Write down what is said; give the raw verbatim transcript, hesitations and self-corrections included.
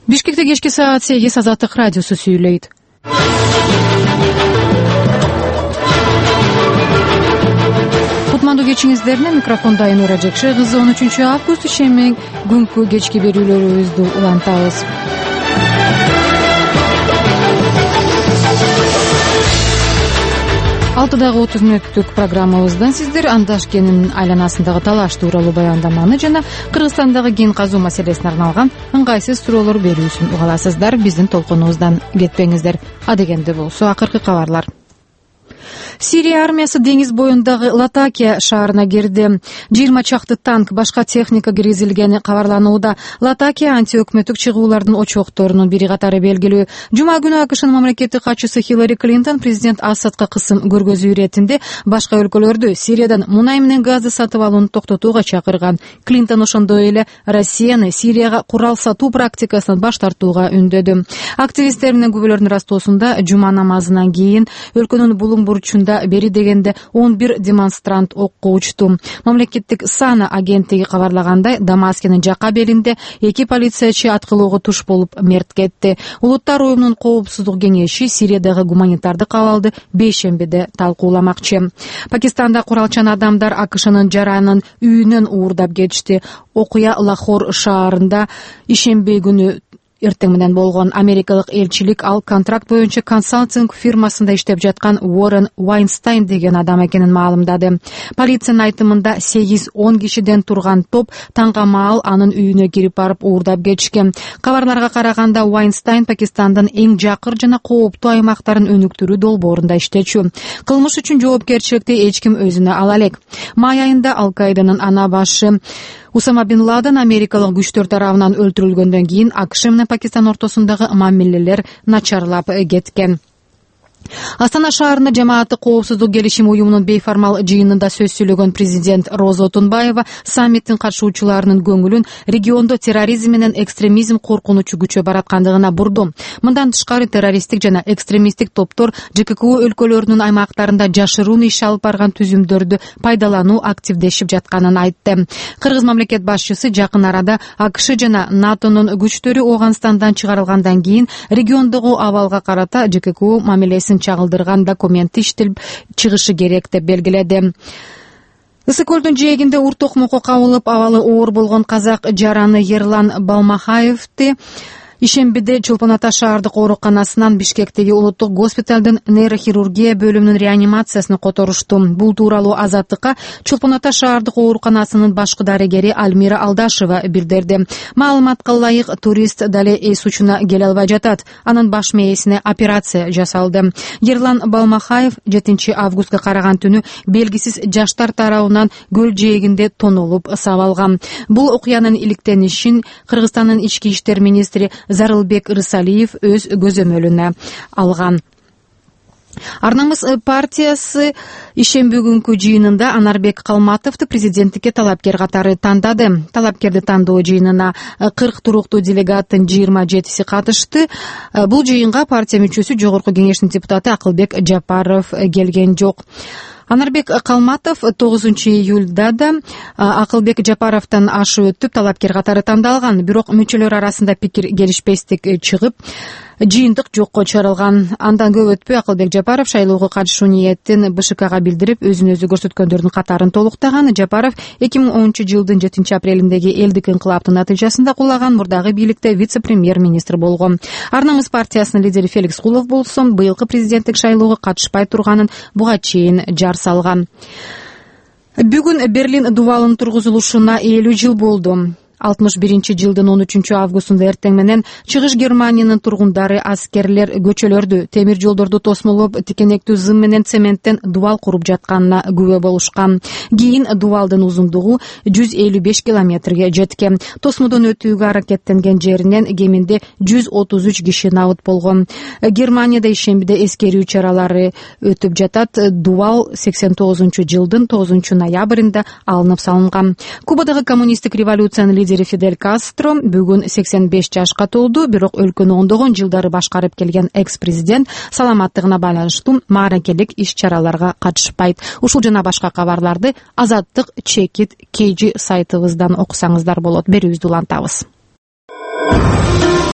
Бишкекте кечки саат сегиз Азаттык радиосу сүйлөйт. Кутмандуу кечиңиздерине микрофондо Айнура Жекше кызы. он үчүнчү август ишемең күнкү кечки берүүлөрүбүздү улантабыз. алтыдагы отуз мүнөттүк программабыздан сиздер Андашкенин айланасындагы талаш тууралуу баяндаманы жана Кыргызстандагы кен казуу маселесине арналган ыңгайсыз суроолор берүүсүн уга аласыздар. Биздин толкунубуздан кетпеңиздер. Адегенде болсо акыркы кабарлар. Сирия армиясы деңиз боюндагы Латакия шаарына кирди. жыйырма чакты танк, башка техника киргизилгени кабарланууда. Латакия антиөкмөттүк чыгуулардын очокторунун бири катары белгилүү. Жума күнү АКШнын мамлекеттик катчысы Хиллари Клинтон президент Асадка кысым көргөзүү иретинде башка өлкөлөрдү Сириядан мунай менен газды сатып алууну токтотууга чакырган. Клинтон ошондой эле Россияны Сирияга курал сатуу практикасынан баш тартууга үндөдү. Активисттер менен күбөлөрдүн ырастоосунда жума намазынан кийин өлкөнүн булуң бурчунда бери дегенде он бир демонстрант окко учту. Мамлекеттик Сана агенттиги кабарлагандай, Дамаскенин жака белинде эки полициячы аткылоого туш болуп мерт кетти. Улуттар уюмунун коопсуздук кеңеши Сириядагы гуманитардык абалды бейшембиде талкууламакчы. Пакистанда куралчан адамдар АКШнын жаранын үйүнөн уурдап кетишти. Окуя Лахор шаарында ишемби күнү эртең менен болгон. Америкалык элчилик ал контракт боюнча консалтинг фирмасында иштеп жаткан Уоррен Вайнстайн деген адам экенин маалымдады. Полициянын айтымында сегиз он кишиден турган топ таңга маал анын үйүнө кирип барып уурдап кетишкен. Кабарларга караганда Вайнстайн Пакистандын эң жакыр жана кооптуу аймактарын өнүктүрүү долбоорунда иштечү. Кылмыш үчүн жоопкерчиликти эч ким өзүнө ала элек. Май айында Ал-Каиданын ана башы Усама бин Ладен америкалык күчтөр тарабынан өлтүрүлгөндөн кийин АКШ менен Пакистан ортосундагы мамилелер начарлап кеткен. Астана шаарында жамааттык коопсуздук келишим уюмунун бейформал жыйынында сөз сүйлөгөн президент Роза Отунбаева саммиттин катышуучуларынын көңүлүн региондо терроризм менен экстремизм коркунучу күчө бараткандыгына бурду. Мындан тышкары террористтик жана экстремисттик топтор ЖККУ өлкөлөрүнүн аймактарында жашыруун иш алып барган түзүмдөрдү пайдалануу активдешип жатканын айтты. Кыргыз мамлекет башчысы жакын арада АКШ жана НАТОнун күчтөрү Ооганстандан чыгарылгандан кийин региондогу абалга карата ЖККУ мамилесин чагылдырган документ иштелип чыгышы керек деп белгиледи. Ысык көлдүн жээгинде ур токмокко кабылып абалы оор болгон казак жараны Ерлан Балмахаевди ишембиде Чолпон Ата шаардык ооруканасынан Бишкектеги улуттук госпиталдын нейрохирургия бөлүмүнүн реанимациясына которушту. Бул тууралуу Азаттыкка Чолпон Ата шаардык ооруканасынын башкы дарыгери Альмира Алдашева билдирди. Маалыматка ылайык, турист дале эс учуна келе албай жатат. Анын баш мээсине операция жасалды. Ерлан Балмахаев жетинчи августка караган түнү белгисиз жаштар тарабынан көл жээгинде тонолуп сабалган. Бул окуянын иликтенишин Кыргызстандын ички иштер министри Зарылбек Рысалиев өз көзөмөлүнө алган. Арнамыз партиясы ишемби күнкү жыйынында Анарбек Калматовду президенттикке талапкер катары тандады. Талапкерди тандоо жыйынына кырк туруктуу делегаттын жыйырма жетиси катышты. Бул жыйынга партия мүчөсү Жогорку кеңештин депутаты Акылбек Жапаров келген жок. Анарбек Калматов тогузунчу июлда да Акылбек Жапаровдон ашы өтүп талапкер катары тандалган. Бирок мүчөлөр арасында пикир келишпестик чыгып, жыйынтык жокко чыгарылган. Андан көп өтпөй Акылбек Жапаров шайлоого катышуу ниетин БШКга билдирип, өзүн өзү көрсөткөндөрдүн катарын толуктаган. Жапаров эки миң онунчу жылдын жетинчи апрелиндеги элдик инкылаптын натыйжасында куллаган мурдагы бийликте вице-премьер-министр болгон. Арнамыз партиясынын лидери Феликс Кулов болсо быйылкы президенттик шайлоого катышпай турганын буга чейин жар салган. Бүгүн Берлин дубалынын тургузулушуна элүү жыл болду. алтымыш биринчи жылдын он үчүнчү августунда эртең менен чыгыш Германиянын тургундары аскерлер көчөлөрдү, темир жолдорду тосмолоп, тикенектүү зым менен цементтен дубал куруп жатканына күбө болушкан. Кийин дубалдын узундугу жүз элүү беш километрге жеткен. Тосмодон өтүүгө аракеттенген жеринен кеминде жүз отуз үч киши набыт болгон. Германияда ишембиде эскерүү чаралары өтүп жатат. Дубал сексен тогузунчу жылдын тогузунчу ноябрында алынып салынган. Кубадагы коммунисттик революциянын лидери Фидель Кастро бүгүн сексен беш жашка толду, бирок өлкөнү ондогон жылдары башкарып келген экс-президент саламаттыгына байланыштуу мааракелик иш-чараларга катышпайт. Ушул жана башка кабарларды Азаттык чекит кей жи сайтыбыздан окусаңыздар болот. Берүүбүздү улантабыз.